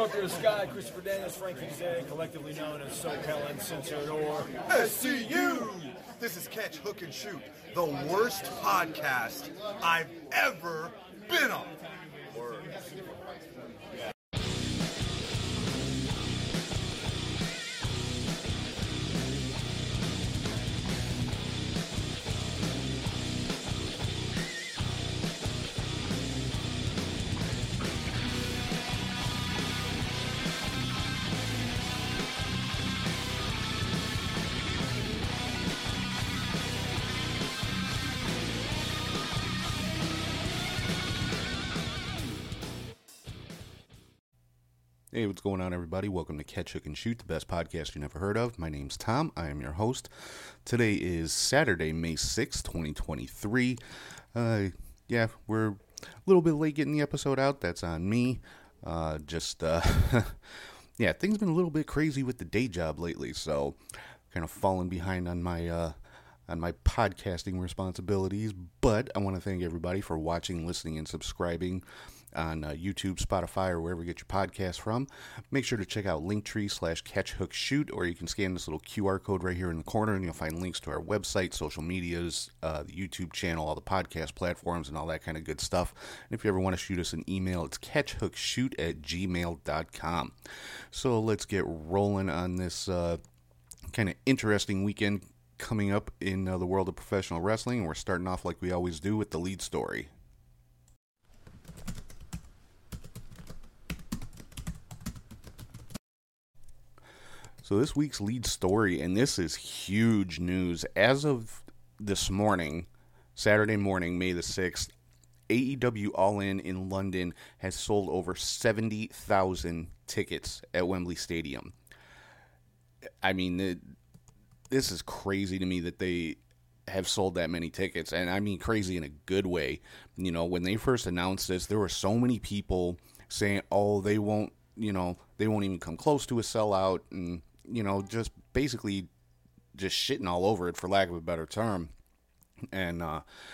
Scorpio Sky, Christopher Daniels, Frankie Zay, collectively known as SoCal Uncensored or SCU. This is Catch, Hook, and Shoot, the worst podcast I've ever been on. Word. Hey, what's going on, everybody? Welcome to Catch, Hook, and Shoot, the best podcast you never heard of. My name's Tom. I am your host. Today is Saturday, May 6th, 2023. We're a little bit late getting the episode out. That's on me. Things been a little bit crazy with the day job lately, so kind of falling behind on my podcasting responsibilities. But I want to thank everybody for watching, listening, and subscribing on YouTube, Spotify, or wherever you get your podcasts from. Make sure to check out Linktree/CatchHookShoot, or you can scan this little QR code right here in the corner, and you'll find links to our website, social medias, the YouTube channel, all the podcast platforms, and all that kind of good stuff. And if you ever want to shoot us an email, it's catchhookshoot@gmail.com. So let's get rolling on this kind of interesting weekend coming up in the world of professional wrestling, and we're starting off like we always do with the lead story. So this week's lead story, and this is huge news. As of this morning, Saturday morning, May the 6th, AEW All In London has sold over 70,000 tickets at Wembley Stadium. I mean, this is crazy to me that they have sold that many tickets, and I mean crazy in a good way. You know, when they first announced this, there were so many people saying, oh, they won't even come close to a sellout, and just basically just shitting all over it, for lack of a better term. And,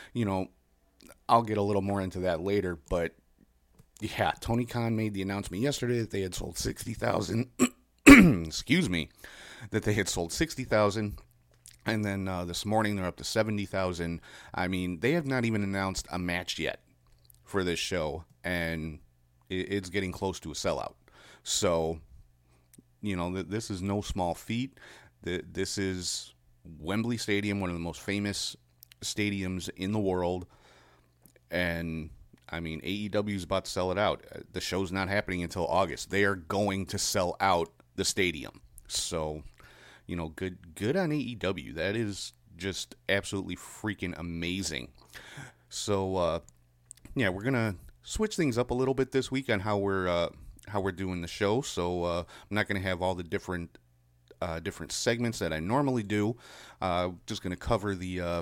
I'll get a little more into that later. But, yeah, Tony Khan made the announcement yesterday that they had sold 60,000. Excuse me. That they had sold 60,000. And then this morning they're up to 70,000. I mean, they have not even announced a match yet for this show. And it's getting close to a sellout. So, this is no small feat. This is Wembley Stadium, one of the most famous stadiums in the world. And, I mean, AEW is about to sell it out. The show's not happening until August. They are going to sell out the stadium. So, good on AEW. That is just absolutely freaking amazing. So, we're going to switch things up a little bit this week on how we're doing the show. So I'm not going to have all the different segments that I normally do. Just going to cover the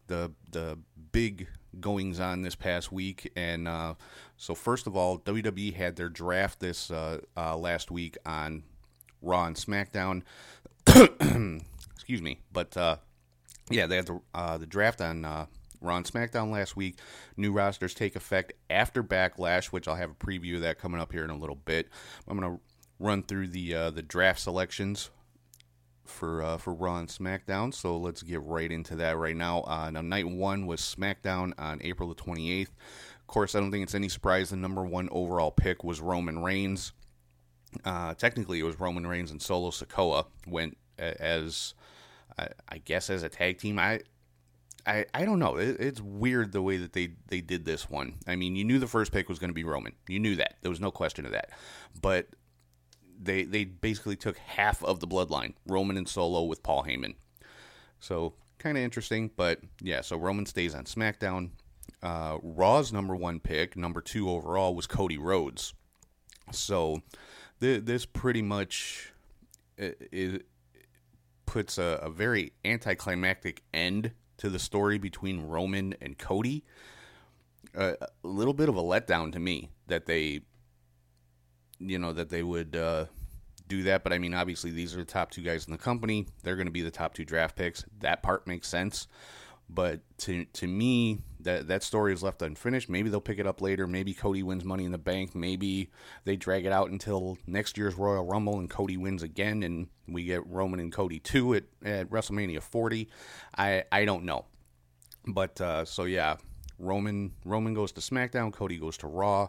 big goings on this past week. And so first of all, WWE had their draft this last week on Raw and SmackDown. Excuse me, but they had the draft on Raw and SmackDown last week. New rosters take effect after Backlash, which I'll have a preview of that coming up here in a little bit. I'm going to run through the draft selections for Raw and SmackDown, so let's get right into that right now. Now, night one was SmackDown on April the 28th. Of course, I don't think it's any surprise the number one overall pick was Roman Reigns. Technically, it was Roman Reigns and Solo Sikoa went as, I guess, as a tag team. I don't know. It's weird the way that they did this one. I mean, you knew the first pick was going to be Roman. You knew that. There was no question of that. But they basically took half of the bloodline, Roman and Solo with Paul Heyman. So, kind of interesting. But, yeah, so Roman stays on SmackDown. Raw's number one pick, number two overall, was Cody Rhodes. So, this pretty much puts a very anticlimactic end to the story between Roman and Cody. A little bit of a letdown to me that they would do that. But I mean, obviously these are the top two guys in the company. They're going to be the top two draft picks. That part makes sense. But to me, that story is left unfinished. Maybe they'll pick it up later. Maybe Cody wins Money in the Bank. Maybe they drag it out until next year's Royal Rumble and Cody wins again, and we get Roman and Cody 2 at WrestleMania 40. I don't know. But so yeah, Roman goes to SmackDown. Cody goes to Raw.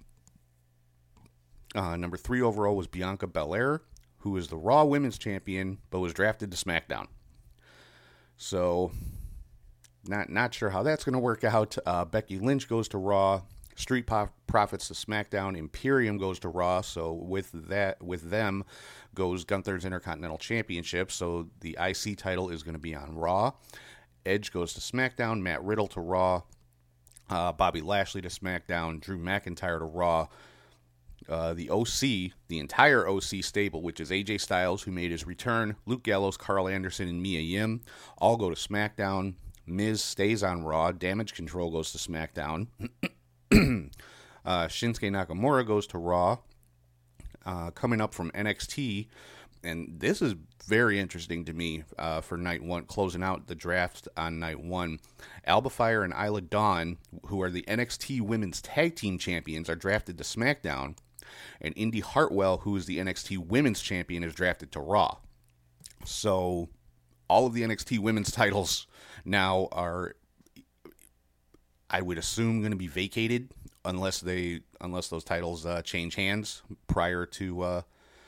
Number 3 overall was Bianca Belair, who is the Raw Women's Champion, but was drafted to SmackDown. So, not sure how that's going to work out. Becky Lynch goes to Raw. Street Profits to SmackDown. Imperium goes to Raw. So with them goes Gunther's Intercontinental Championship. So the IC title is going to be on Raw. Edge goes to SmackDown. Matt Riddle to Raw. Bobby Lashley to SmackDown. Drew McIntyre to Raw. The OC, the entire OC stable, which is AJ Styles, who made his return, Luke Gallows, Carl Anderson, and Mia Yim, all go to SmackDown. Miz stays on Raw. Damage Control goes to SmackDown. Shinsuke Nakamura goes to Raw. Coming up from NXT, and this is very interesting to me for night one, closing out the draft on night one. Alba Fire and Isla Dawn, who are the NXT Women's Tag Team Champions, are drafted to SmackDown. And Indy Hartwell, who is the NXT Women's Champion, is drafted to Raw. So all of the NXT Women's titles now are, I would assume, going to be vacated unless those titles change hands prior to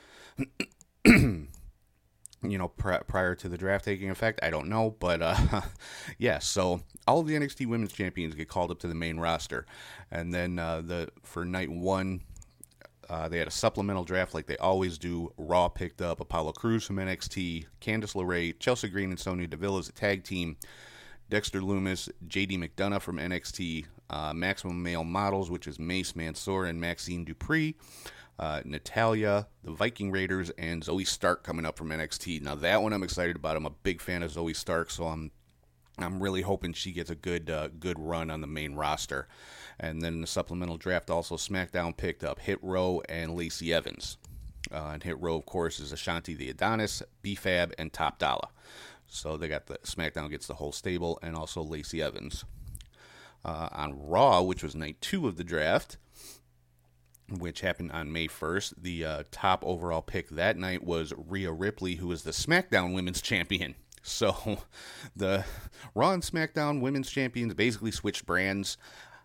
prior to the draft taking effect. I don't know, but yeah. So all of the NXT Women's Champions get called up to the main roster, and then for night one, they had a supplemental draft like they always do. Raw picked up Apollo Crews from NXT, Candice LeRae, Chelsea Green, and Sonya Deville as a tag team. Dexter Lumis, JD McDonough from NXT, Maximum Male Models, which is Mace Mansoor and Maxine Dupree, Natalia, the Viking Raiders, and Zoe Stark coming up from NXT. Now that one I'm excited about. I'm a big fan of Zoe Stark, so I'm really hoping she gets a good run on the main roster. And then the supplemental draft also, SmackDown picked up Hit Row and Lacey Evans. And Hit Row, of course, is Ashanti the Adonis, B-Fab, and Top Dollar. So they got SmackDown gets the whole stable, and also Lacey Evans. On Raw, which was night 2 of the draft, which happened on May 1st, the top overall pick that night was Rhea Ripley, who is the SmackDown Women's Champion. So the Raw and SmackDown Women's Champions basically switched brands.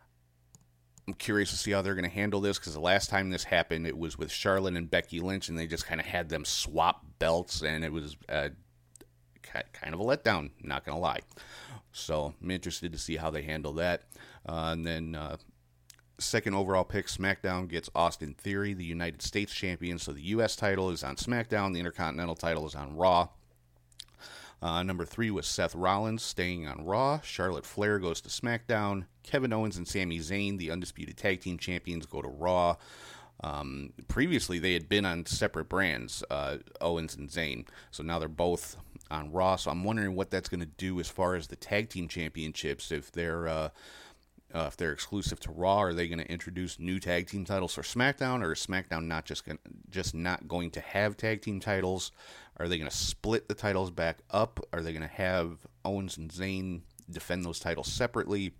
I'm curious to see how they're going to handle this, because the last time this happened, it was with Charlotte and Becky Lynch, and they just kind of had them swap belts, and it was kind of a letdown, not going to lie. So I'm interested to see how they handle that. And then second overall pick, SmackDown gets Austin Theory, the United States champion. So the U.S. title is on SmackDown. The Intercontinental title is on Raw. Number 3 was Seth Rollins, staying on Raw. Charlotte Flair goes to SmackDown. Kevin Owens and Sami Zayn, the Undisputed Tag Team Champions, go to Raw. Previously, they had been on separate brands, Owens and Zayn. So now they're both on Raw. So I'm wondering what that's going to do as far as the Tag Team Championships. If they're exclusive to Raw, are they going to introduce new tag team titles for SmackDown, or is SmackDown not going to have tag team titles? Are they going to split the titles back up? Are they going to have Owens and Zayn defend those titles separately?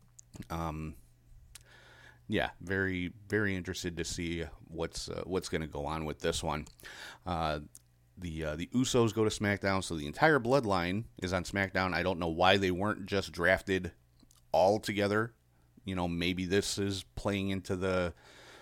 Yeah, very, very interested to see what's going to go on with this one. The Usos go to SmackDown, so the entire Bloodline is on SmackDown. I don't know why they weren't just drafted all together. You know, maybe this is playing into the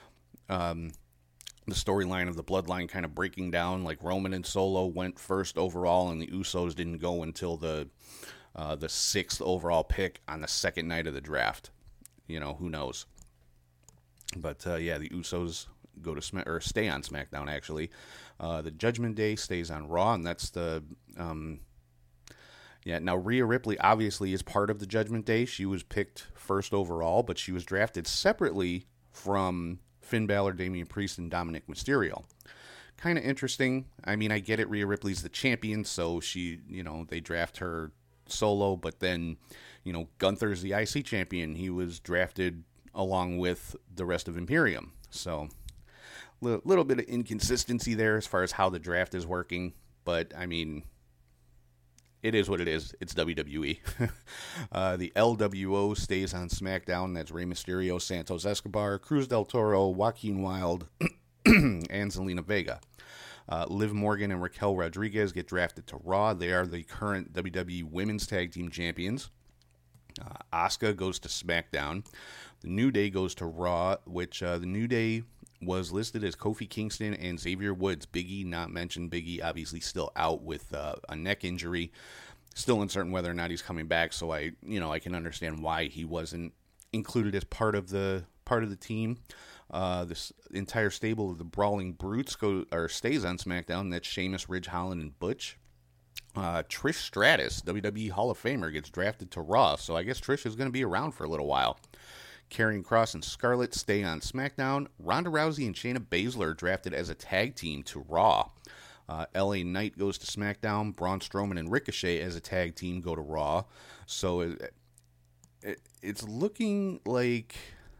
storyline of the Bloodline kind of breaking down. Like Roman and Solo went first overall, and the Usos didn't go until the 6th overall pick on the second night of the draft. You know, who knows? But yeah, the Usos go to stay on SmackDown. Actually, the Judgment Day stays on Raw, and that's the yeah. Now Rhea Ripley obviously is part of the Judgment Day. She was picked first overall, but she was drafted separately from Finn Balor, Damian Priest, and Dominic Mysterio. Kind of interesting. I mean, I get it. Rhea Ripley's the champion, so they draft her solo, but then, Gunther's the IC champion. He was drafted along with the rest of Imperium. So, little bit of inconsistency there as far as how the draft is working. But, I mean, it is what it is. It's WWE. The LWO stays on SmackDown. That's Rey Mysterio, Santos Escobar, Cruz del Toro, Joaquin Wilde, and Zelina Vega. Liv Morgan and Raquel Rodriguez get drafted to Raw. They are the current WWE Women's Tag Team Champions. Asuka goes to SmackDown. The New Day goes to Raw, which the New Day was listed as Kofi Kingston and Xavier Woods. Big E not mentioned. Big E obviously still out with a neck injury. Still uncertain whether or not he's coming back, so I can understand why he wasn't included as part of the team. This entire stable of the Brawling Brutes stays on SmackDown. That's Sheamus, Ridge Holland, and Butch. Trish Stratus, WWE Hall of Famer, gets drafted to Raw, so I guess Trish is going to be around for a little while. Karrion Kross and Scarlett stay on SmackDown. Ronda Rousey and Shayna Baszler drafted as a tag team to Raw. LA Knight goes to SmackDown. Braun Strowman and Ricochet as a tag team go to Raw. So it's looking like...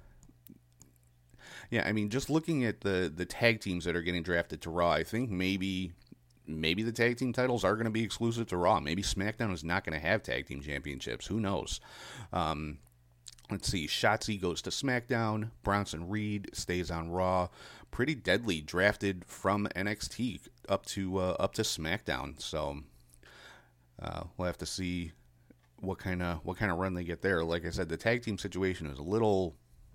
Yeah, I mean, just looking at the tag teams that are getting drafted to Raw, I think maybe the tag team titles are going to be exclusive to Raw. Maybe SmackDown is not going to have tag team championships. Who knows? Let's see. Shotzi goes to SmackDown. Bronson Reed stays on Raw. Pretty Deadly drafted from NXT up to SmackDown. So we'll have to see what kind of run they get there. Like I said, the tag team situation is a little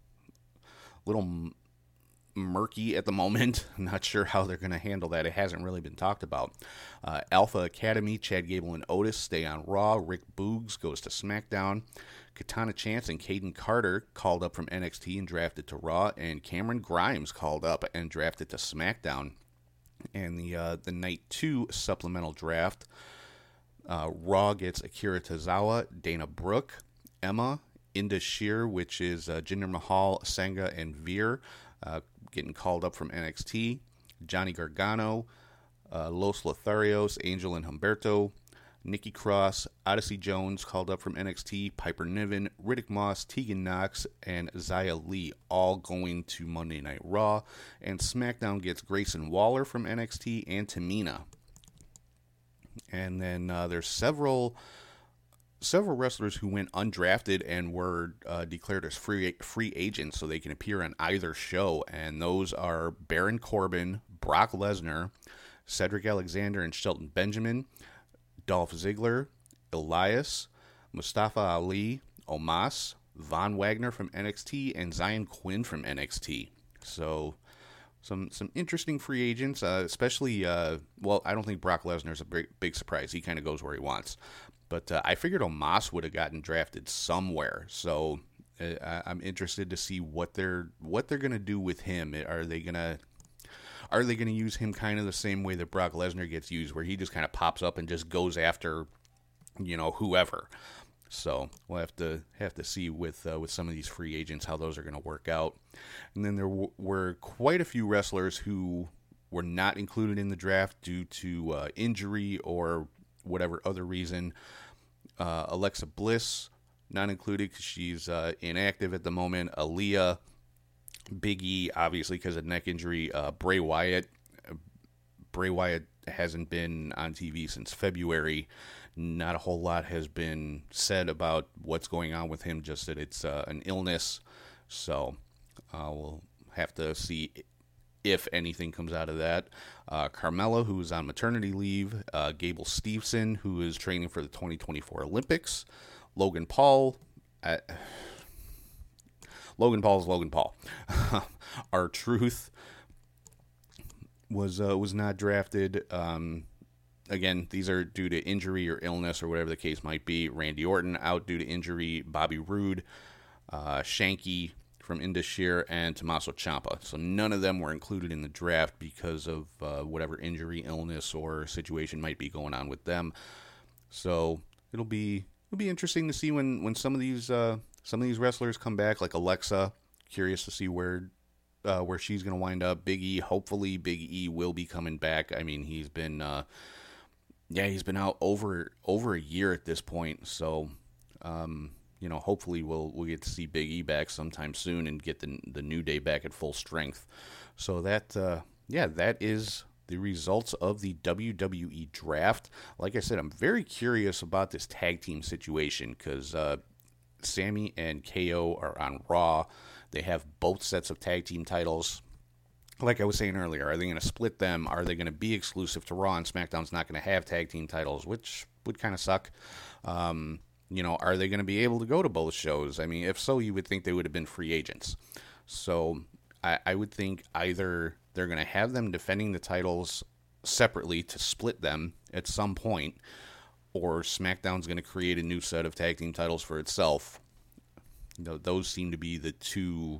murky at the moment. I'm not sure how they're going to handle that. It hasn't really been talked about. Alpha Academy, Chad Gable and Otis stay on Raw. Rick Boogs goes to SmackDown. Katana Chance and Caden Carter called up from NXT and drafted to Raw. And Cameron Grimes called up and drafted to SmackDown. And the Night 2 supplemental draft, Raw gets Akira Tozawa, Dana Brooke, Emma, Inda Sheer, which is Jinder Mahal, Senga, and Veer, getting called up from NXT. Johnny Gargano, Los Lotharios, Angel and Humberto, Nikki Cross, Odyssey Jones called up from NXT, Piper Niven, Riddick Moss, Tegan Knox, and Xia Li, all going to Monday Night Raw. And SmackDown gets Grayson Waller from NXT and Tamina. And then there's several wrestlers who went undrafted and were declared as free agents so they can appear on either show. And those are Baron Corbin, Brock Lesnar, Cedric Alexander and Shelton Benjamin, Dolph Ziggler, Elias, Mustafa Ali, Omos, Von Wagner from NXT, and Zion Quinn from NXT. So some interesting free agents, especially, I don't think Brock Lesnar's a big surprise. He kind of goes where he wants. But I figured Omos would have gotten drafted somewhere. So I'm interested to see what they're going to do with him. Are they going to use him kind of the same way that Brock Lesnar gets used, where he just kind of pops up and just goes after, whoever? So we'll have to see with some of these free agents how those are going to work out. And then there were quite a few wrestlers who were not included in the draft due to injury or whatever other reason. Alexa Bliss not included because she's inactive at the moment. Aaliyah, Big E, obviously because of neck injury. Bray Wyatt hasn't been on TV since February. Not a whole lot has been said about what's going on with him, just that it's an illness. So we'll have to see if anything comes out of that. Carmella, who is on maternity leave. Gable Steveson, who is training for the 2024 Olympics. Logan Paul. Logan Paul is Logan Paul. R-Truth was not drafted. Again, these are due to injury or illness or whatever the case might be. Randy Orton out due to injury. Bobby Roode, Shanky from Indus Sher, and Tommaso Ciampa. So none of them were included in the draft because of whatever injury, illness, or situation might be going on with them. So it'll be interesting to see when some of these wrestlers come back, like Alexa. Curious to see where she's going to wind up. Big E, hopefully Big E will be coming back. I mean, he's been out over a year at this point. So hopefully we'll get to see Big E back sometime soon and get the New Day back at full strength. So that is the results of the WWE draft. Like I said, I'm very curious about this tag team situation because Sammy and KO are on Raw. They have both sets of tag team titles. Like I was saying earlier, are they going to split them? Are they going to be exclusive to Raw and SmackDown's not going to have tag team titles, which would kind of suck? Are they going to be able to go to both shows? I mean, if so, you would think they would have been free agents. So I would think either they're going to have them defending the titles separately to split them at some point, or SmackDown's going to create a new set of tag team titles for itself. Those seem to be the two,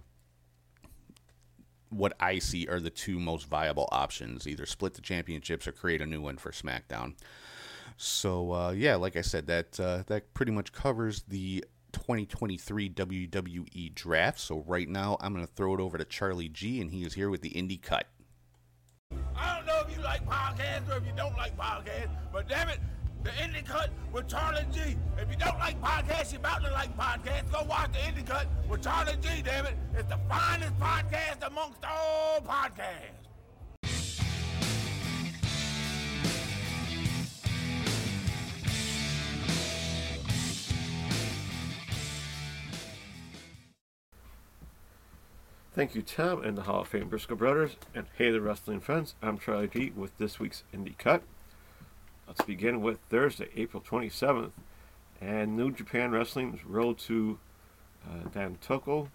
what I see are the two most viable options. Either split the championships or create a new one for SmackDown. So, like I said, that pretty much covers the 2023 WWE draft. So right now, I'm going to throw it over to Charlie G, and he is here with the Indie Cut. I don't know if you like podcasts or if you don't like podcasts, but damn it, the Indie Cut with Charlie G. If you don't like podcasts, you're about to like podcasts, go watch the Indie Cut with Charlie G, damn it. It's the finest podcast amongst all podcasts. Thank you, Tom and the Hall of Fame Briscoe Brothers, and hey, the wrestling friends. I'm Charlie G with this week's Indie Cut. Let's begin with Thursday, April 27th, and New Japan Wrestling's road to Dantoku,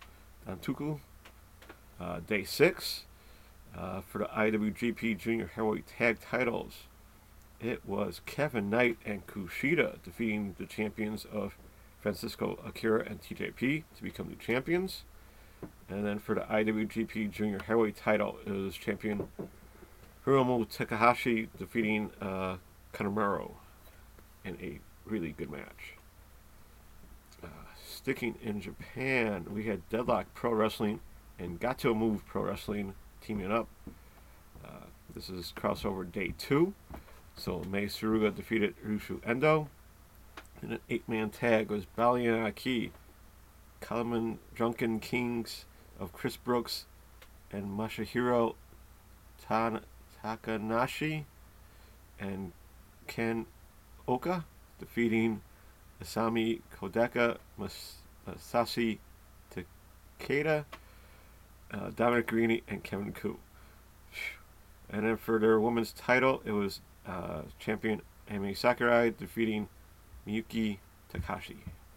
Day 6, for the IWGP Junior Heavyweight Tag Titles. It was Kevin Knight and Kushida defeating the champions of Francisco Akira and TJP to become new champions. And then for the IWGP Junior Heavyweight title, it was champion Hiromu Takahashi defeating Kanemaru in a really good match. Sticking in Japan, we had Deadlock Pro Wrestling and Gato Move Pro Wrestling teaming up. This is crossover day 2. So Mei Suruga defeated Ryushu Endo. In an 8-man tag was Balian Aki, Kalaman Drunken Kings of Chris Brooks and Masahiro Takanashi and Ken Oka defeating Asami Kodaka, Masashi Takeda, Dominic Garrini, and Kevin Koo. And then for their women's title, it was champion Emi Sakurai defeating Miyuki Takashi.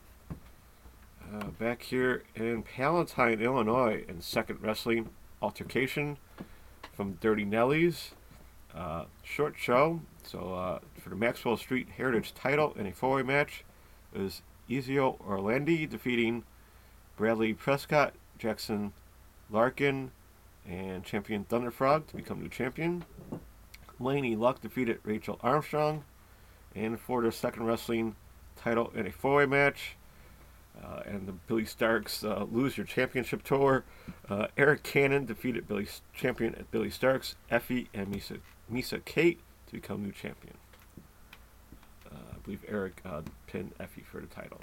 Back here in Palatine, Illinois, in Second Wrestling Altercation from Dirty Nellies. Short show. So for the Maxwell Street Heritage title in a 4-way match, it was Ezio Orlandi defeating Bradley Prescott, Jackson Larkin, and champion Thunderfrog to become new champion. Laney Luck defeated Rachel Armstrong. And for their Second Wrestling title in a 4-way match, and the Billy Starks Lose Your Championship Tour, Eric Cannon defeated champion at Billy Starks, Effie, and Misa Kate to become new champion. I believe Eric pinned Effie for the title.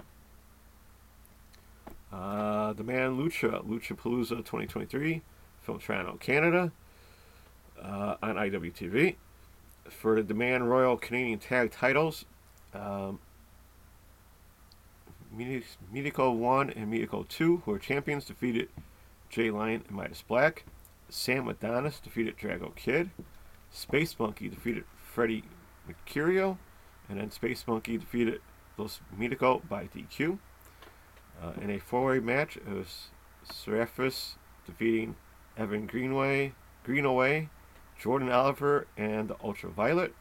The Man Luchapalooza 2023 from Toronto, Canada, on IWTV. For the Demand Royal Canadian Tag Titles, Medico 1 and Medico 2, who are champions, defeated Jay Lyon and Midas Black. Sam Adonis defeated Drago Kid. Space Monkey defeated Freddie Mercurio. And then Space Monkey defeated Los Medico by DQ. In a 4-way match, it was Seraphis defeating Evan Greenaway, Jordan Oliver, and the Ultraviolet.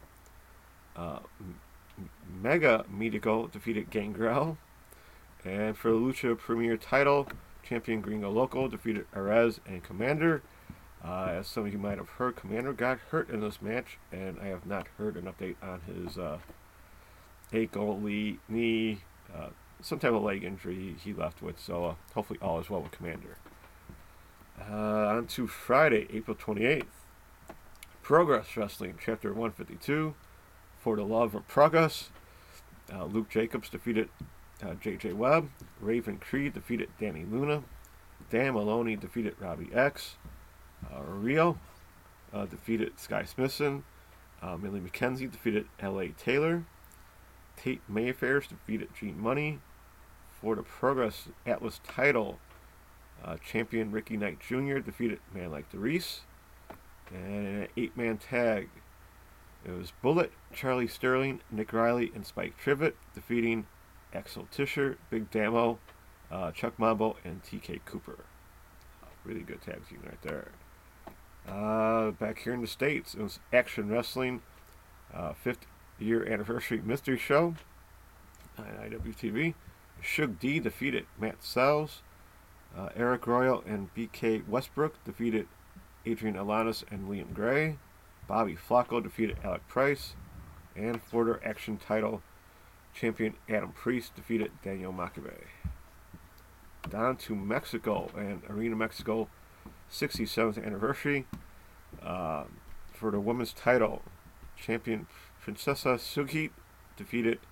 Mega Medico defeated Gangrel. And for the Lucha Premier title, champion Gringo Loco defeated Arez and Commander. As some of you might have heard, Commander got hurt in this match, and I have not heard an update on his ankle, knee, some type of leg injury he left with. So hopefully all is well with Commander. On to Friday, April 28th. Progress Wrestling, Chapter 152. For the Love of Progress, Luke Jacobs defeated J.J. Webb. Raven Creed defeated Danny Luna. Dan Maloney defeated Robbie X. Rio defeated Sky Smithson. Millie McKenzie defeated L.A. Taylor. Tate Mayfair defeated Gene Money. For the Progress Atlas title, champion Ricky Knight Jr. defeated Man Like DeReiss. And in an 8-man tag, it was Bullet, Charlie Sterling, Nick Riley, and Spike Trivet defeating Axel Tischer, Big Damo, Chuck Mambo, and TK Cooper. Really good tag team right there. Back here in the States, it was Action Wrestling 5th year anniversary mystery show on IWTV. Shug D defeated Matt Sells. Eric Royal and BK Westbrook defeated Adrian Alanis and Liam Gray. Bobby Flacco defeated Alec Price. And for their Action title, champion Adam Priest defeated Daniel Makabe. Down to Mexico and Arena Mexico 67th anniversary. For the women's title, champion Princesa Suki defeated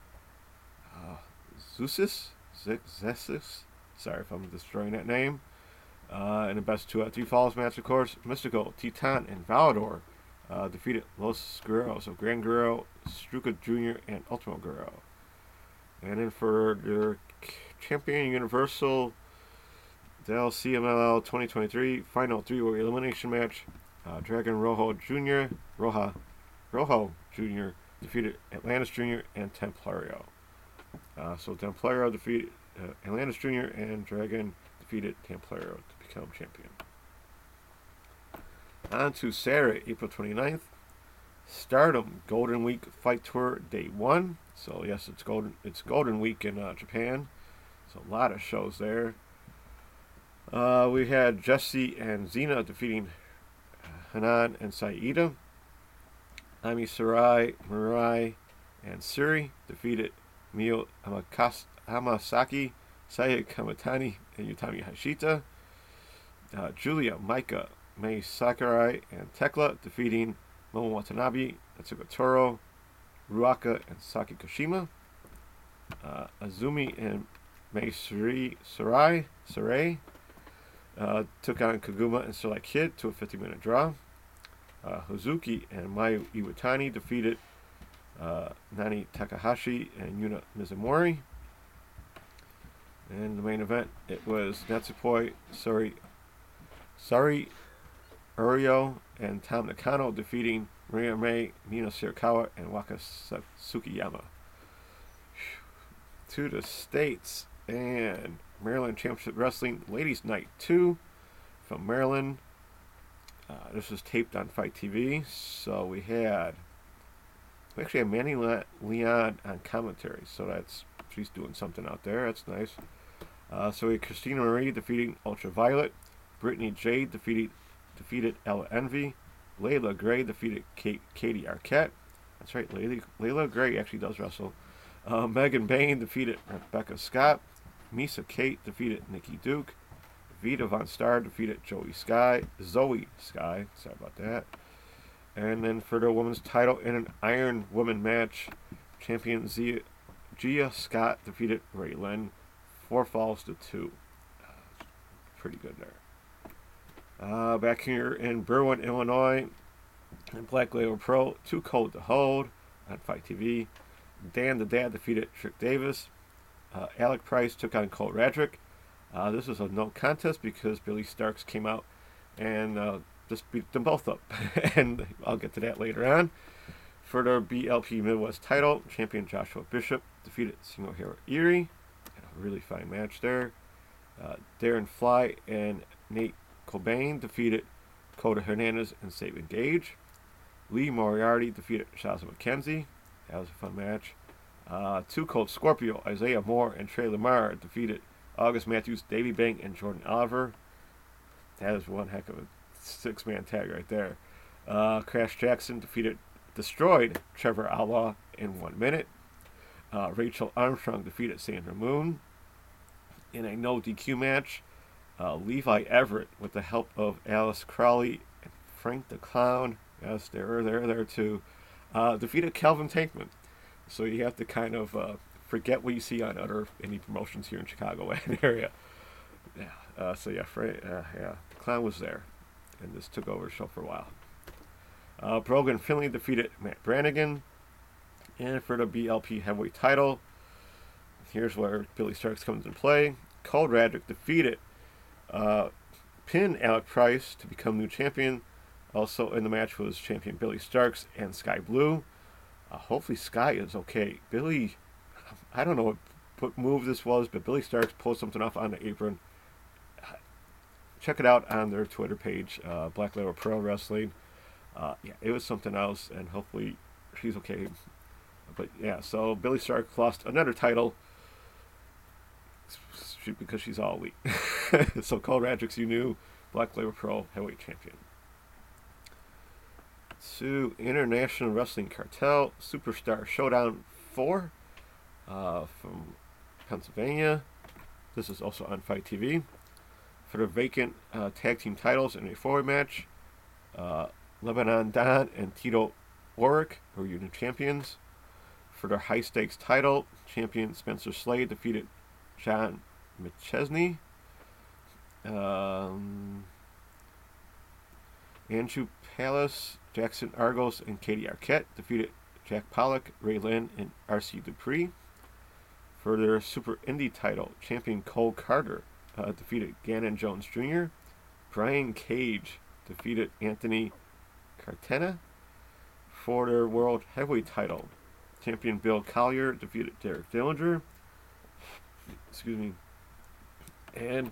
Zeus. Sorry if I'm destroying that name. In the best 2 out of 3 falls match, of course, Mystical, Titan, and Valador defeated Los Guerreros of Gran Guerrero, Struka Jr., and Ultimo Guerrero. And then for their champion Universal Del CMLL 2023 final 3-way elimination match, Dragon Rojo Jr. Defeated Atlantis Jr. and Templario. So Templario defeated Atlantis Jr. and Dragon defeated Templario to become champion. On to Saturday, April 29th. Stardom Golden Week Fight Tour Day 1. So yes, it's Golden Week in Japan. So a lot of shows there. We had Jesse and Xena defeating Hanan and Saida. Ami Sarai, Mirai, and Suri defeated Mio Hamasaki, Saya Kamatani, and Utami Hashita. Julia, Maika, Mei Sakurai, and Tekla defeating Momo Watanabe, Atsuka Toro, Ruaka, and Saki Koshima. Azumi and Mei Sarai took on Kaguma and Starlight Kid to a 50-minute draw. Hazuki and Mayu Iwatani defeated Nani Takahashi and Yuna Mizumori. And the main event, it was Natsupoi, Sari Urio, and Tam Nakano defeating Maria May, Nino Shirakawa, and Waka Tsukiyama. To the States, and Maryland Championship Wrestling Ladies Night 2 from Maryland. This was taped on Fight TV. So we actually had Manny Leon on commentary. So she's doing something out there. That's nice. So we had Christina Marie defeating Ultraviolet. Brittany Jade defeated Ella Envy. Layla Gray defeated Katie Arquette. That's right, Layla Gray actually does wrestle. Megan Bain defeated Rebecca Scott. Misa Kate defeated Nikki Duke. Vita Von Star defeated Zoe Sky. Sorry about that. And then for the women's title in an Iron Woman match, champion Gia Scott defeated Ray Lynn. 4 falls to 2. Pretty good there. Back here in Berwyn, Illinois, in Black Label Pro, Too Cold to Hold on Fight TV. Dan the Dad defeated Trick Davis. Alec Price took on Cole Radrick. This was a no contest because Billy Starks came out and just beat them both up. And I'll get to that later on. For the BLP Midwest title, champion Joshua Bishop defeated Shinohiro Iri. A really fine match there. Darren Fly and Nate Cobain defeated Coda Hernandez and Sabin Gage. Lee Moriarty defeated Shaza McKenzie. That was a fun match. Too Cold Scorpio, Isaiah Moore, and Trey Lamar defeated August Matthews, Davey Bang, and Jordan Oliver. That is one heck of a 6-man tag right there. Crash Jackson destroyed Trevor Outlaw in 1 minute. Rachel Armstrong defeated Sandra Moon. In a no DQ match, Levi Everett, with the help of Alice Crowley and Frank the Clown, yes, they're there too, defeated Calvin Tankman. So you have to kind of forget what you see on other indie promotions here in Chicago and area. Yeah. The Clown was there, and this took over the show for a while. Brogan Finley defeated Matt Brannigan. And for the BLP heavyweight title, here's where Billy Starks comes into play. Cole Radrick defeated pinned Alec Price to become new champion. Also in the match was champion Billy Starks and Sky Blue. Hopefully Sky is okay. Billy, I don't know what move this was, but Billy Starks pulled something off on the apron. Check it out on their Twitter page, Black Label Pro Wrestling. Yeah, it was something else, and hopefully she's okay. But yeah, so Billy Starks lost another title because she's all elite. So Cole Radrick's your new Black Label Pro Heavyweight Champion. To International Wrestling Cartel Superstar Showdown 4 from Pennsylvania. This is also on Fight TV. For the vacant tag team titles in a 4-way match, Lebanon Don and Tito Warwick were your new champions. For their high stakes title, champion Spencer Slade defeated John McChesney. Andrew Palace, Jackson Argos, and Katie Arquette defeated Jack Pollock, Ray Lynn, and R.C. Dupree. For their Super Indie title, champion Cole Carter defeated Gannon Jones Jr. Brian Cage defeated Anthony Cartena. For their World Heavyweight title, champion Bill Collier defeated Derek Dillinger. Excuse me. And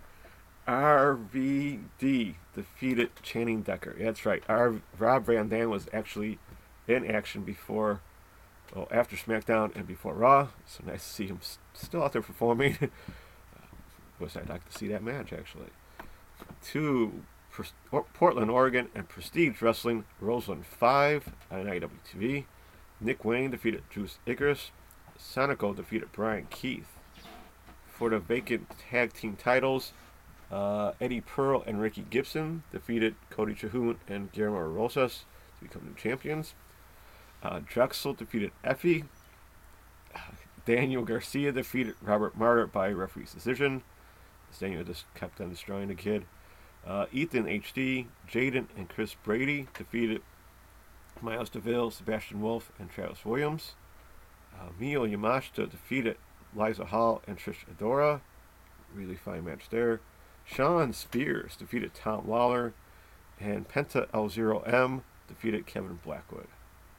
RVD defeated Channing Decker. Yeah, that's right. Rob Van Dam was actually in action after SmackDown and before Raw. So nice to see him still out there performing. Wish I'd like to see that match, actually. To Portland, Oregon, and Prestige Wrestling, Roseland 5 on IWTV. Nick Wayne defeated Juice Icarus. Sonico defeated Brian Keith. For the vacant tag team titles, Eddie Pearl and Ricky Gibson defeated Cody Chahoon and Guillermo Rosas to become new champions. Drexel defeated Effie. Daniel Garcia defeated Robert Martyr by referee's decision. Daniel just kept on destroying the kid. Ethan HD, Jaden, and Chris Brady defeated Miles DeVille, Sebastian Wolf, and Travis Williams. Mio Yamashita defeated Liza Hall and Trish Adora. Really fine match there. Sean Spears defeated Tom Lawler. And Penta L0M defeated Kevin Blackwood.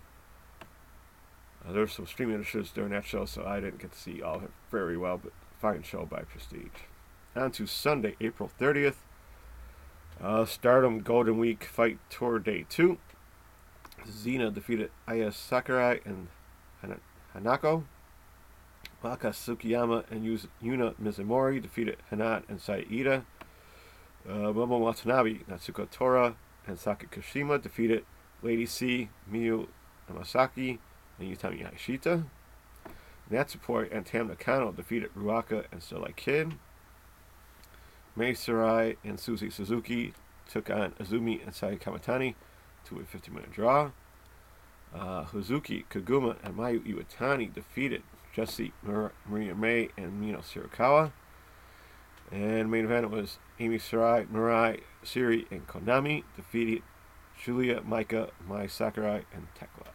There were some streaming initiatives during that show, so I didn't get to see all of it very well, but fine show by Prestige. On to Sunday, April 30th. Stardom Golden Week Fight Tour Day 2. Xena defeated Aya Sakurai and Hanako. Maka Tsukiyama and Yuna Mizumori defeated Hanan and Saida. Momo Watanabe, Natsuko Tora, and Saki Kashima defeated Lady C, Miyu Namasaki, and Utami Hayashita. Natsupoi and Tam Nakano defeated Ruaka and Starlight Kid. Mei Sarai and Suzy Suzuki took on Azumi and Sai Kamatani to a 50-minute draw. Hazuki Kaguma and Mayu Iwatani defeated Jessie Maria May and Mino Shirakawa. And main event was Amy Sarai, Mirai, Siri, and Konami defeated Julia, Maika, Mai Sakurai, and Tekla.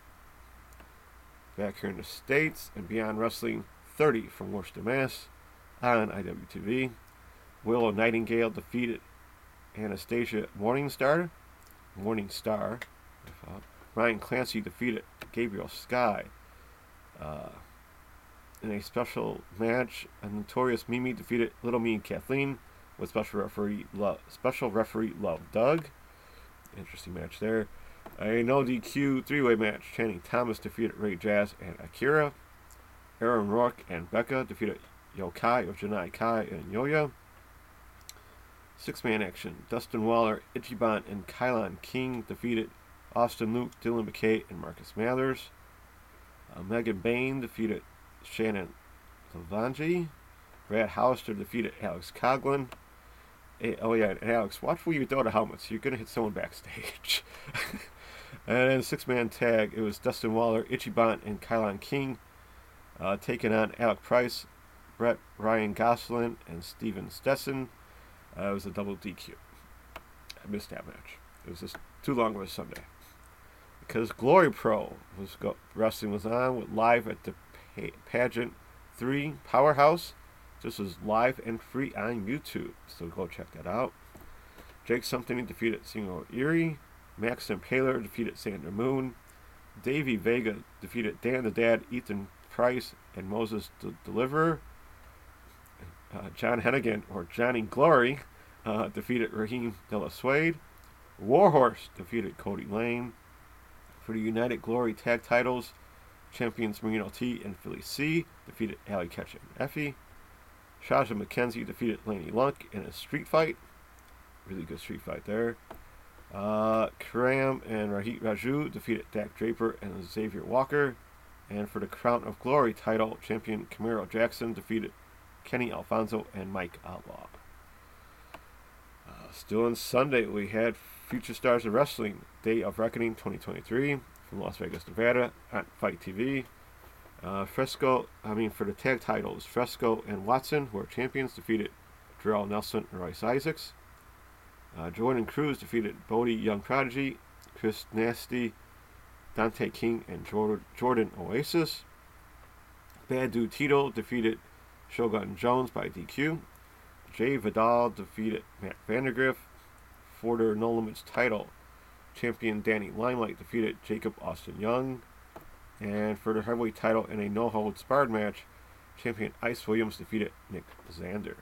Back here in the States and Beyond Wrestling 30 from Worcester, Mass. On IWTV. Willow Nightingale defeated Anastasia Morningstar. Ryan Clancy defeated Gabriel Sky. In a special match, a Notorious Mimi defeated Little Me and Kathleen with special referee Love Doug. Interesting match there. A no DQ 3-way match. Channing Thomas defeated Ray Jazz and Akira. Aaron Rourke and Becca defeated Yokai of Janai Kai and Yoya. 6-man action. Dustin Waller, Ichiban, and Kylon King defeated Austin Luke, Dylan McKay, and Marcus Mathers. Megan Bain defeated Shannon Lavangi. Brad Hollister defeated Alex Coughlin. And Alex, watch where you throw the helmets. You're going to hit someone backstage. And in 6-man tag, it was Dustin Waller, Ichiban, and Kylon King taking on Alec Price, Brett Ryan Gosselin, and Steven Stetson. It was a double DQ. I missed that match. It was just too long of a Sunday. because Glory Pro wrestling was on with live at the Pageant 3 Powerhouse. This was live and free on YouTube, so go check that out. Jake Something defeated Singo Erie. Max Impaler defeated Sander Moon. Davey Vega defeated Dan the Dad, Ethan Price, and Moses the Deliverer. John Hennigan, or Johnny Glory, defeated Raheem De La Suede. Warhorse defeated Cody Lane. For the United Glory Tag Titles, champions Marino T and Philly C defeated Allie Ketchum and Effie. Shaja McKenzie defeated Laney Lunk in a street fight. Really good street fight there. Karam and Rahit Raju defeated Dak Draper and Xavier Walker. And for the Crown of Glory title, champion Camaro Jackson defeated Kenny Alfonso and Mike Outlaw. Still on Sunday, we had Future Stars of Wrestling Day of Reckoning 2023 from Las Vegas, Nevada on Fight TV. For the tag titles, Fresco and Watson, who are champions, defeated Darrell Nelson and Royce Isaacs. Jordan Cruz defeated Bodie Young Prodigy, Chris Nasty, Dante King, and Jordan Oasis. Bad Dude Tito defeated Shogun Jones by DQ. Jay Vidal defeated Matt Vandergriff. For their No Limits title, champion Danny Limelight defeated Jacob Austin Young. And for the heavyweight title in a no-holds-barred match, champion Ice Williams defeated Nick Zander.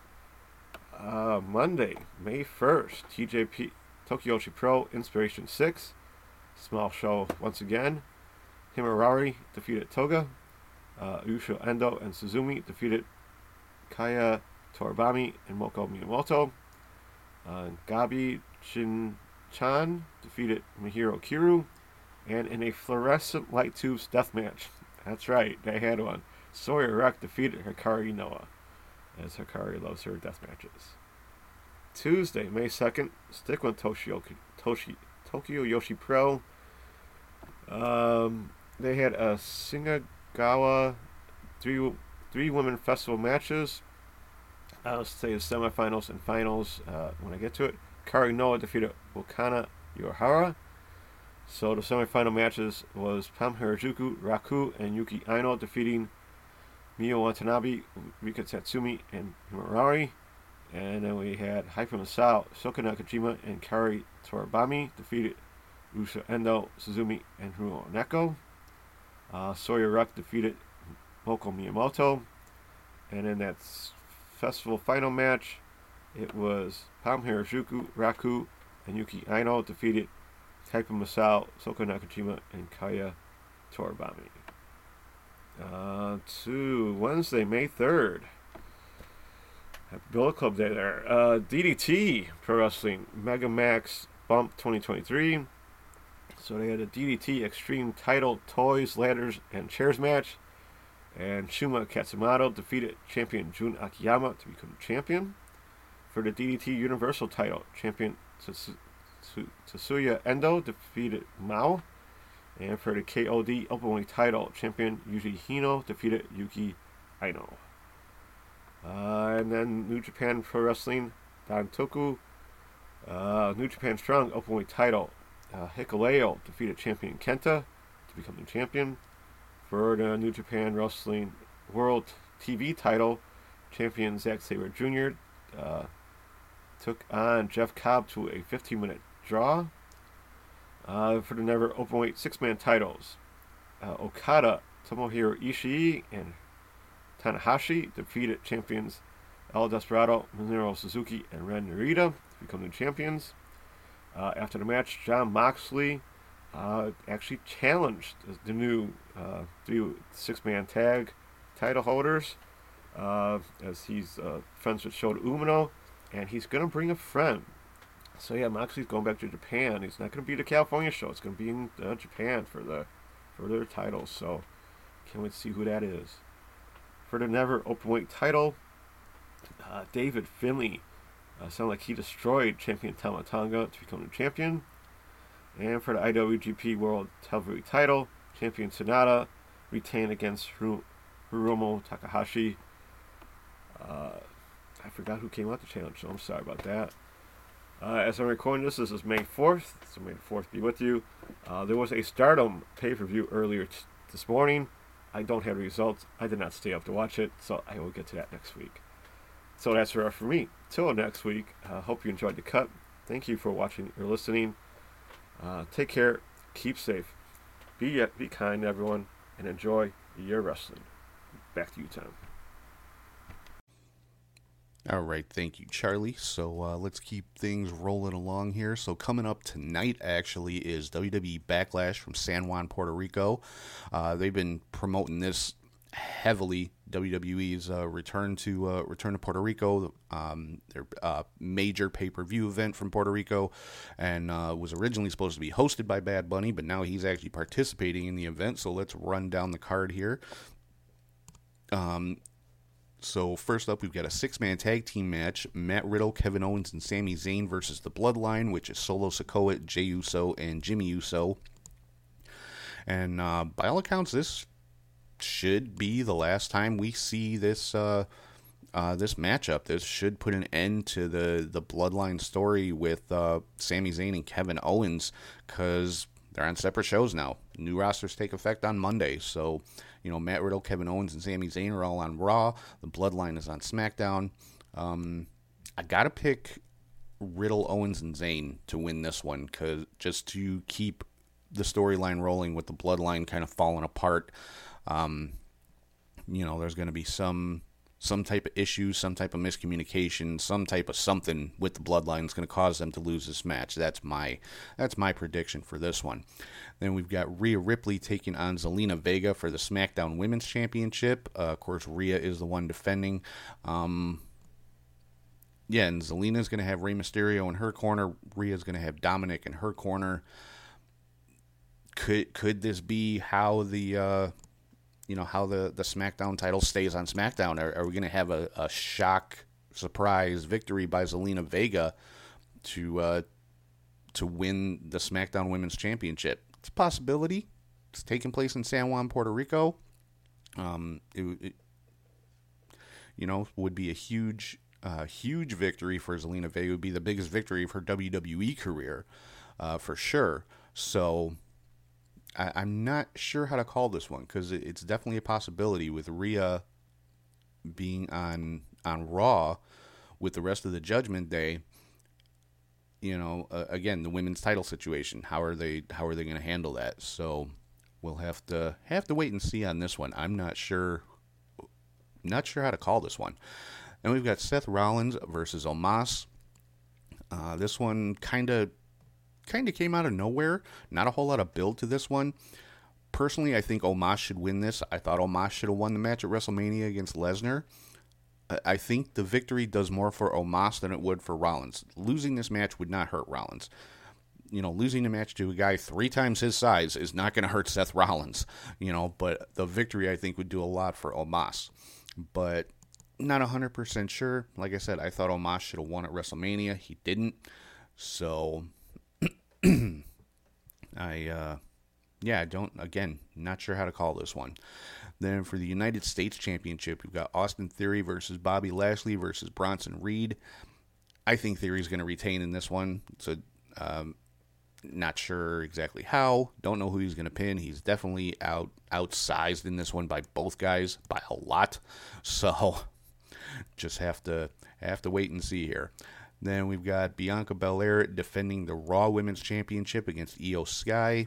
Monday, May 1st, TJP Tokyoshi Pro Inspiration 6. Small show once again. Himurari defeated Toga. Yusho Endo and Suzumi defeated Kaya Toribami and Moko Miyamoto. Gabi Shin-chan defeated Mihiro Kiru. And in a fluorescent light tubes death match, that's right, they had one, Sawyer Rock defeated Hikari Noah, as Hikari loves her death matches. Tuesday, May 2nd, stick with Tokyo Yoshi Pro. They had a Singagawa three women festival matches. I'll say the semifinals and finals when I get to it. Hikari Noah defeated Wakana Yorihara. So the semifinal matches was Pam Harajuku, Raku, and Yuki Aino defeating Miyo Watanabe, Rika Tatsumi, and Himurari. And then we had Hyper Masao, Soka Nakajima, and Kari Toribami defeated Usha Endo, Suzumi, and Hiro Neko. Sawyer Rock defeated Moko Miyamoto. And in that festival final match, it was Pam Harajuku, Raku, and Yuki Aino defeated Hyper Masao, Soka Nakajima, and Kaya Toribami. To Wednesday, May 3rd. Happy Billet Club Day there. DDT Pro Wrestling Mega Max Bump 2023. So they had a DDT Extreme Title Toys, Ladders, and Chairs match. And Shuma Katsumoto defeated champion Jun Akiyama to become champion. For the DDT Universal title, champion Tetsuya Endo defeated Mao. And for the KOD Openweight title, champion Yuji Hino defeated Yuki Aino. And then New Japan Pro Wrestling Dantoku New Japan Strong Openweight title, Hikuleo defeated champion Kenta to become the champion. For the New Japan Wrestling World TV title, champion Zack Sabre Jr. Took on Jeff Cobb to a 15-minute draw. For the Never Openweight six-man titles, Okada, Tomohiro Ishii, and Tanahashi defeated champions El Desperado, Minoru Suzuki, and Ren Narita to become the champions. After the match, Jon Moxley actually challenged the new six-man tag title holders, as he's friends with Shota Umino, and he's going to bring a friend. So yeah, Moxley's going back to Japan. He's not going to be the California show. It's going to be in Japan for their titles. So can't wait to see who that is. For the Never Openweight title, David Finlay sounded like he destroyed champion Tama Tonga to become the champion. And for the IWGP World Heavyweight title, champion Sonata retained against Hiromu Takahashi. I forgot who came out to challenge, so I'm sorry about that. As I'm recording this is May 4th, so May the 4th be with you. There was a Stardom pay-per-view earlier this morning. I don't have the results. I did not stay up to watch it, so I will get to that next week. So that's it for me. Till next week, hope you enjoyed the cut. Thank you for watching or listening. Take care, keep safe, be kind, everyone, and enjoy your wrestling. Back to you, Tom. All right, thank you, Charlie. So let's keep things rolling along here. So coming up tonight, actually, is WWE Backlash from San Juan, Puerto Rico. They've been promoting this heavily. WWE's return to Puerto Rico, their major pay-per-view event from Puerto Rico, and was originally supposed to be hosted by Bad Bunny, but now he's actually participating in the event. So let's run down the card here. So first up, we've got a 6-man tag team match: Matt Riddle, Kevin Owens, and Sami Zayn versus the Bloodline, which is Solo Sikoa, Jey Uso, and Jimmy Uso. And by all accounts, this should be the last time we see this this matchup. This should put an end to the Bloodline story with Sami Zayn and Kevin Owens, because they're on separate shows now. New rosters take effect on Monday, so Matt Riddle, Kevin Owens, and Sami Zayn are all on Raw. The Bloodline is on SmackDown. I gotta pick Riddle, Owens, and Zayn to win this one, cause just to keep the storyline rolling with the Bloodline kind of falling apart. There's going to be some type of issue, some type of miscommunication, some type of something with the Bloodline that's going to cause them to lose this match. That's my prediction for this one. Then we've got Rhea Ripley taking on Zelina Vega for the SmackDown Women's Championship. Of course, Rhea is the one defending. And Zelina's going to have Rey Mysterio in her corner. Rhea's going to have Dominic in her corner. Could this be how the SmackDown title stays on SmackDown? Are we going to have a shock, surprise victory by Zelina Vega to win the SmackDown Women's Championship? It's a possibility. It's taking place in San Juan, Puerto Rico. It would be a huge victory for Zelina Vega. It would be the biggest victory of her WWE career, for sure. So I'm not sure how to call this one, because it's definitely a possibility with Rhea being on Raw with the rest of the Judgment Day. Again, the women's title situation. How are they going to handle that? So we'll have to wait and see on this one. I'm not sure how to call this one. And we've got Seth Rollins versus Omos. This one kind of came out of nowhere. Not a whole lot of build to this one. Personally, I think Omos should win this. I thought Omos should have won the match at WrestleMania against Lesnar. I think the victory does more for Omos than it would for Rollins. Losing this match would not hurt Rollins. Losing a match to a guy 3 times his size is not going to hurt Seth Rollins. But the victory, I think, would do a lot for Omos. But not 100% sure. Like I said, I thought Omos should have won at WrestleMania. He didn't. So not sure how to call this one. Then for the United States Championship, we've got Austin Theory versus Bobby Lashley versus Bronson Reed. I think Theory's going to retain in this one. So, not sure exactly how. Don't know who he's going to pin. He's definitely outsized in this one by both guys by a lot. So, just have to wait and see here. Then we've got Bianca Belair defending the Raw Women's Championship against Io Sky.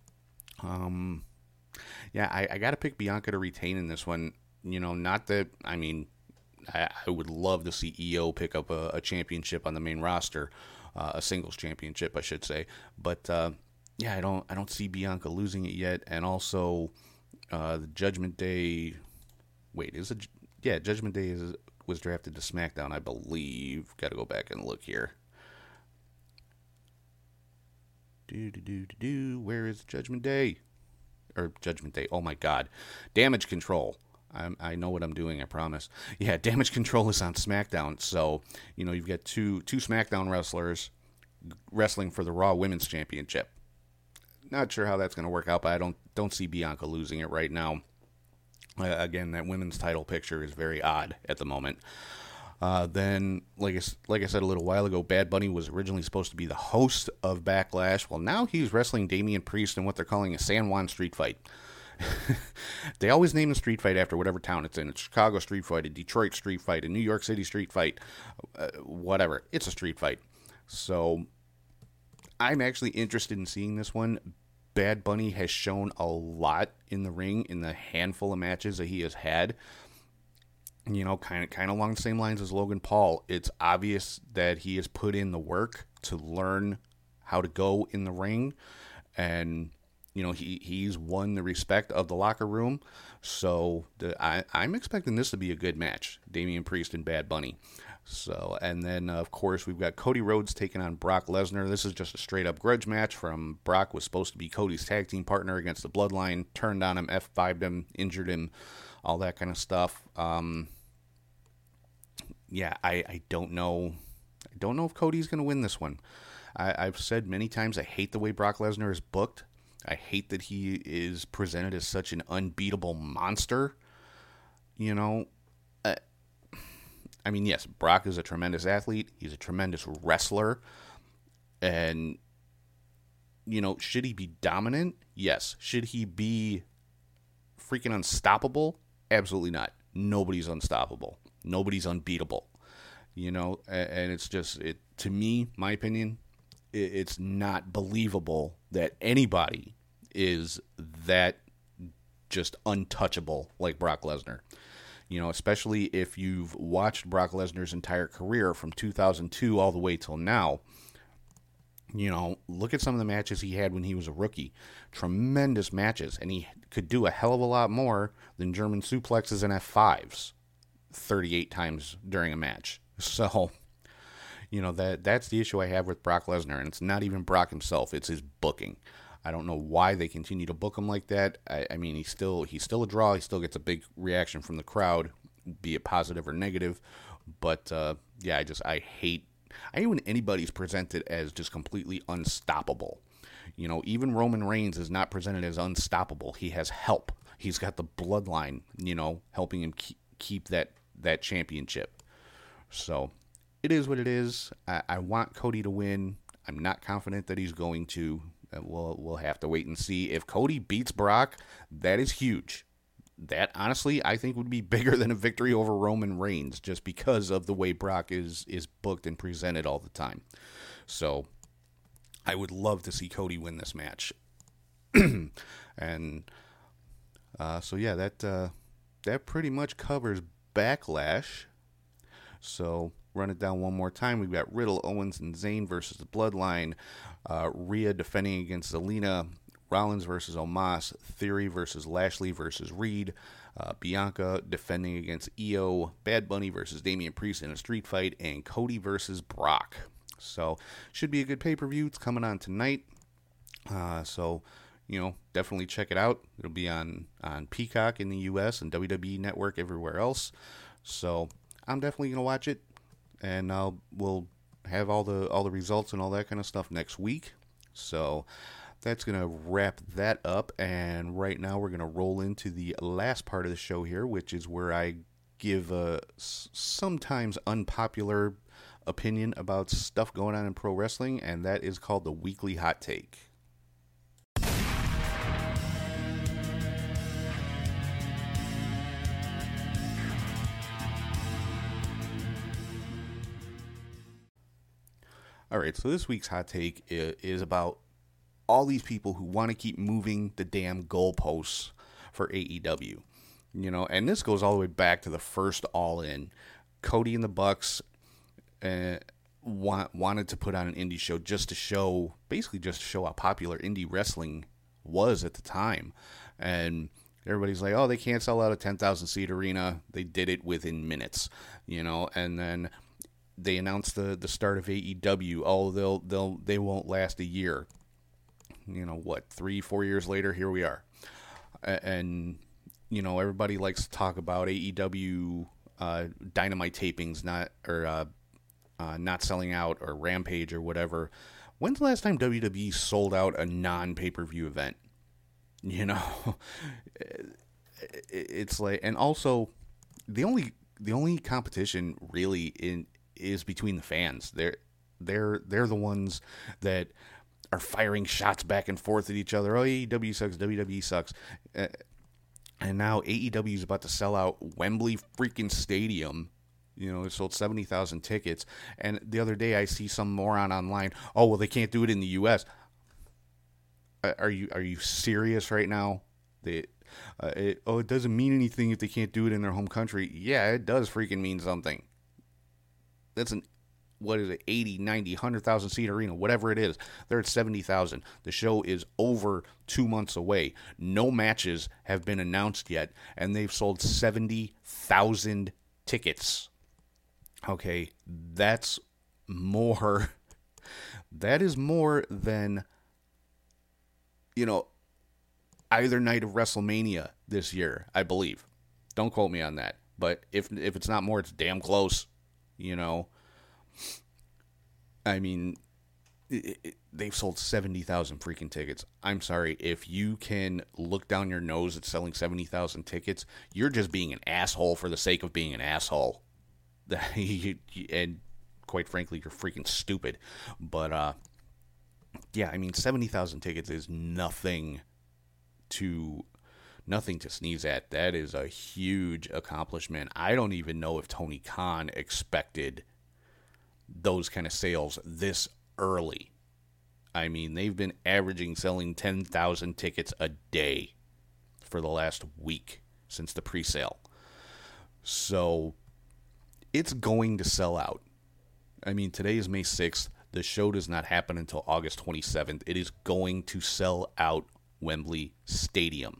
I got to pick Bianca to retain in this one. Not that, I would love to see Io pick up a championship on the main roster, a singles championship, I should say. But, I don't see Bianca losing it yet. And also, the Judgment Day, Judgment Day was drafted to SmackDown, I believe. Got to go back and look here. Where is Judgment Day? Or Judgment Day. Oh my God. Damage Control. I know what I'm doing, I promise. Yeah, Damage Control is on SmackDown. So, you've got two SmackDown wrestlers wrestling for the Raw Women's Championship. Not sure how that's going to work out, but I don't see Bianca losing it right now. Again, that women's title picture is very odd at the moment. Then, like I said a little while ago, Bad Bunny was originally supposed to be the host of Backlash. Well, now he's wrestling Damian Priest in what they're calling a San Juan Street Fight. They always name the street fight after whatever town it's in. It's Chicago Street Fight, a Detroit Street Fight, a New York City Street Fight, whatever. It's a street fight. So I'm actually interested in seeing this one. Bad Bunny has shown a lot in the ring in the handful of matches that he has had. You know, kind of along the same lines as Logan Paul. It's obvious that he has put in the work to learn how to go in the ring, and you know, he's won the respect of the locker room. So I'm expecting this to be a good match, Damian Priest and Bad Bunny. So, and then, of course, we've got Cody Rhodes taking on Brock Lesnar. This is just a straight-up grudge match from Brock. Was supposed to be Cody's tag team partner against the Bloodline. Turned on him, F5'd him, injured him, all that kind of stuff. Yeah, I don't know. I don't know if Cody's going to win this one. I've said many times I hate the way Brock Lesnar is booked. I hate that he is presented as such an unbeatable monster. You know, I mean, yes, Brock is a tremendous athlete. He's a tremendous wrestler. And, you know, should he be dominant? Yes. Should he be freaking unstoppable? Absolutely not. Nobody's unstoppable. Nobody's unbeatable. You know, and it's just, to me, my opinion, it's not believable that anybody is that just untouchable like Brock Lesnar. You know, especially if you've watched Brock Lesnar's entire career from 2002 all the way till now. You know, look at some of the matches he had when he was a rookie. Tremendous matches, and he could do a hell of a lot more than German suplexes and F5s 38 times during a match. So, you know, that's the issue I have with Brock Lesnar, and it's not even Brock himself, it's his booking. I don't know why they continue to book him like that. I mean, he's still a draw. He still gets a big reaction from the crowd, be it positive or negative. But, yeah, I hate when anybody's presented as just completely unstoppable. You know, even Roman Reigns is not presented as unstoppable. He has help. He's got the bloodline, you know, helping him keep that championship. So it is what it is. I want Cody to win. I'm not confident that he's going to. We'll have to wait and see. If Cody beats Brock, that is huge. That, honestly, I think would be bigger than a victory over Roman Reigns, just because of the way Brock is booked and presented all the time. So I would love to see Cody win this match. And so, yeah, that pretty much covers Backlash. So run it down one more time. We've got Riddle, Owens, and Zayn versus the Bloodline. Rhea defending against Zelina. Rollins versus Omos. Theory versus Lashley versus Reed. Bianca defending against Io. Bad Bunny versus Damian Priest in a street fight. And Cody versus Brock. So should be a good pay-per-view. It's coming on tonight. So, you know, definitely check it out. It'll be on Peacock in the U.S. and WWE Network everywhere else. So I'm definitely going to watch it, and we'll have all the results and all that kind of stuff next week. So that's going to wrap that up, and right now we're going to roll into the last part of the show here, which is where I give a sometimes unpopular opinion about stuff going on in pro wrestling, and that is called the Weekly Hot Take. All right, so this week's hot take is about all these people who want to keep moving the damn goalposts for AEW. You know, and this goes all the way back to the first All In. Cody and the Bucks wanted to put on an indie show just to show how popular indie wrestling was at the time. And everybody's like, oh, they can't sell out a 10,000-seat arena. They did it within minutes, you know, and then they announced the start of AEW. Oh, they won't last a year. You know what? 3-4 years later, here we are. And you know, everybody likes to talk about AEW Dynamite tapings not selling out, or Rampage or whatever. When's the last time WWE sold out a non-pay-per-view event? You know, it's like, and also the only competition really is between the fans. They're the ones that are firing shots back and forth at each other. Oh, AEW sucks, WWE sucks. And now AEW is about to sell out Wembley freaking Stadium. You know, they sold 70,000 tickets. And the other day I see some moron online, oh, well, they can't do it in the U.S. Are you serious right now? It doesn't mean anything if they can't do it in their home country. Yeah, it does freaking mean something. That's what is it, 80, 90, 100,000 seat arena, whatever it is. They're at 70,000. The show is over 2 months away. No matches have been announced yet, and they've sold 70,000 tickets. Okay, that's more. That is more than, you know, either night of WrestleMania this year, I believe. Don't quote me on that. But if it's not more, it's damn close. You know, I mean, they've sold 70,000 freaking tickets. I'm sorry, if you can look down your nose at selling 70,000 tickets, you're just being an asshole for the sake of being an asshole. And quite frankly, you're freaking stupid. But yeah, I mean, 70,000 tickets is nothing to sneeze at. That is a huge accomplishment. I don't even know if Tony Khan expected those kind of sales this early. I mean, they've been averaging selling 10,000 tickets a day for the last week since the pre-sale. So it's going to sell out. I mean, today is May 6th. The show does not happen until August 27th. It is going to sell out Wembley Stadium.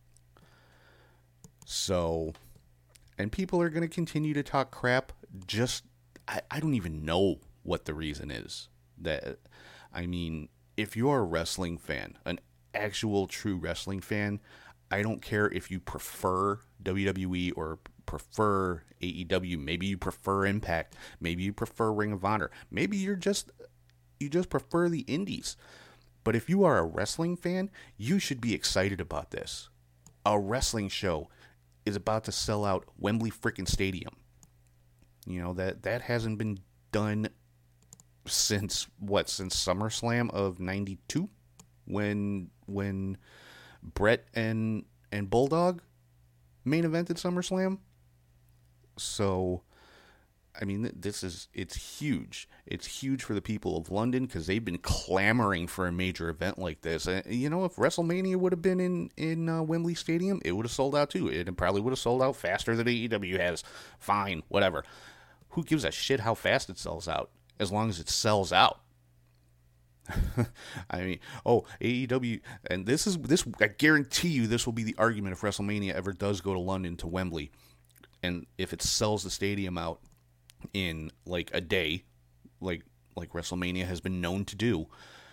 So, and people are going to continue to talk crap. Just, I don't even know what the reason is. That, I mean, if you're a wrestling fan, an actual true wrestling fan, I don't care if you prefer WWE or prefer AEW. Maybe you prefer Impact. Maybe you prefer Ring of Honor. Maybe you just prefer the indies. But if you are a wrestling fan, you should be excited about this. A wrestling show is about to sell out Wembley freaking Stadium. You know, that hasn't been done since SummerSlam of 92 when Brett and Bulldog main evented SummerSlam. So, I mean, it's huge. It's huge for the people of London because they've been clamoring for a major event like this. You know, if WrestleMania would have been in Wembley Stadium, it would have sold out too. It probably would have sold out faster than AEW has. Fine, whatever. Who gives a shit how fast it sells out? As long as it sells out. I mean, AEW, and this. I guarantee you, this will be the argument if WrestleMania ever does go to London to Wembley, and if it sells the stadium out in like a day, like WrestleMania has been known to do,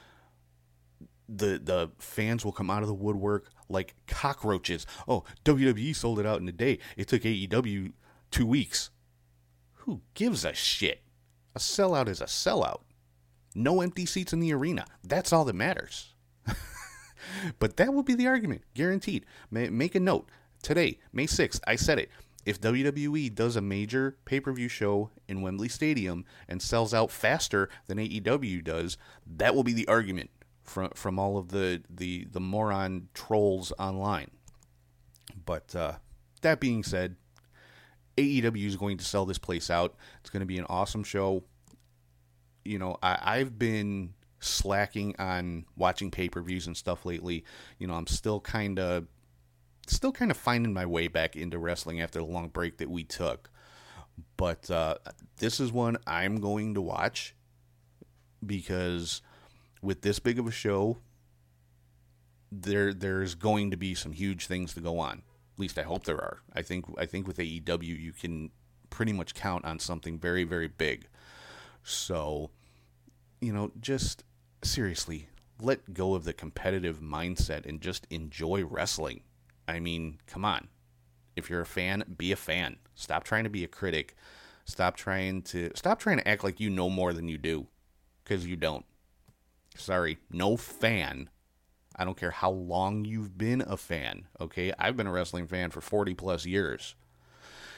the fans will come out of the woodwork like cockroaches. Oh, WWE sold it out in a day. It took AEW 2 weeks. Who gives a shit? A sellout is a sellout. No empty seats in the arena. That's all that matters. But that will be the argument, guaranteed. Make a note. Today, May 6th, I said it. If WWE does a major pay-per-view show in Wembley Stadium and sells out faster than AEW does, that will be the argument from all of the moron trolls online. But that being said, AEW is going to sell this place out. It's going to be an awesome show. You know, I've been slacking on watching pay-per-views and stuff lately. You know, I'm still kind of finding my way back into wrestling after the long break that we took. But this is one I'm going to watch because with this big of a show, there's going to be some huge things to go on. At least I hope there are. I think with AEW you can pretty much count on something very, very big. So, you know, just seriously, let go of the competitive mindset and just enjoy wrestling. I mean, come on. If you're a fan, be a fan. Stop trying to be a critic. Stop trying to act like you know more than you do, because you don't. Sorry, no fan. I don't care how long you've been a fan, okay? I've been a wrestling fan for 40 plus years.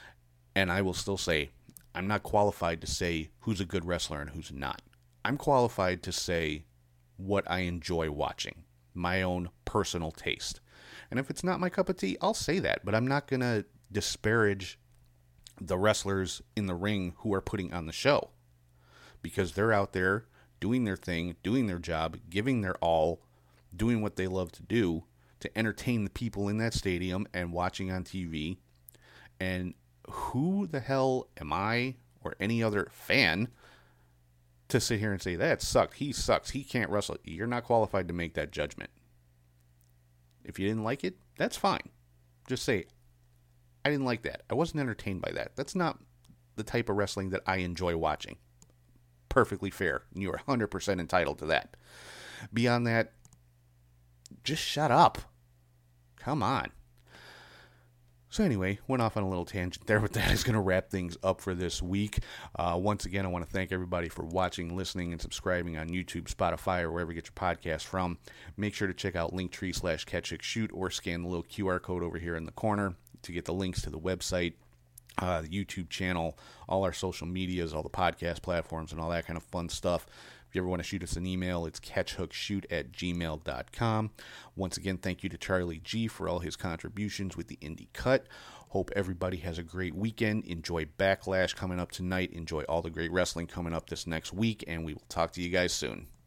And I will still say, I'm not qualified to say who's a good wrestler and who's not. I'm qualified to say what I enjoy watching, my own personal taste. And if it's not my cup of tea, I'll say that. But I'm not going to disparage the wrestlers in the ring who are putting on the show, because they're out there doing their thing, doing their job, giving their all, doing what they love to do to entertain the people in that stadium and watching on TV. And who the hell am I or any other fan to sit here and say, that sucked, he sucks, he can't wrestle? You're not qualified to make that judgment. If you didn't like it, that's fine. Just say, I didn't like that. I wasn't entertained by that. That's not the type of wrestling that I enjoy watching. Perfectly fair. You are 100% entitled to that. Beyond that, just shut up. Come on. So anyway, went off on a little tangent there, but that is going to wrap things up for this week. Once again, I want to thank everybody for watching, listening, and subscribing on YouTube, Spotify, or wherever you get your podcast from. Make sure to check out Linktree/CatchHickShoot or scan the little QR code over here in the corner to get the links to the website, the YouTube channel, all our social medias, all the podcast platforms, and all that kind of fun stuff. If you ever want to shoot us an email, it's catchhookshoot@gmail.com. Once again, thank you to Charlie G for all his contributions with the Indie Cut. Hope everybody has a great weekend. Enjoy Backlash coming up tonight. Enjoy all the great wrestling coming up this next week, and we will talk to you guys soon.